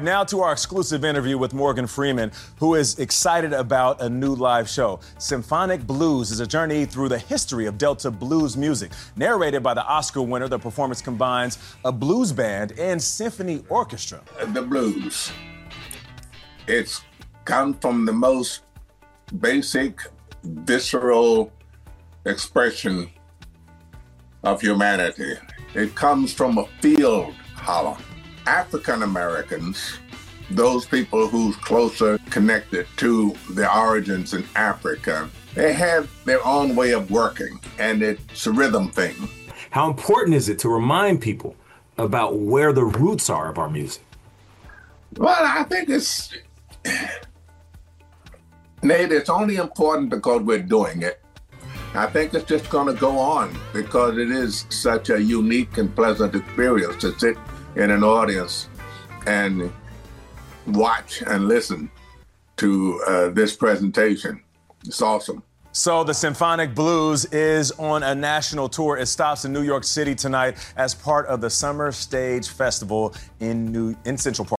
right, now to our exclusive interview with Morgan Freeman, who is excited about a new live show. Symphonic Blues is a journey through the history of Delta blues music. Narrated by the Oscar winner, the performance combines a blues band and symphony orchestra. The blues, it's come from the most basic, visceral expression of humanity. It comes from a field holler. African Americans, those people who's closer connected to the origins in Africa, they have their own way of working, and it's a rhythm thing. How important is it to remind people about where the roots are of our music? Well, I think Nate, it's only important because we're doing it. I think it's just going to go on because it is such a unique and pleasant experience to sit in an audience and watch and listen to this presentation. It's awesome. So the Symphonic Blues is on a national tour. It stops in New York City tonight as part of the Summer Stage Festival in Central Park.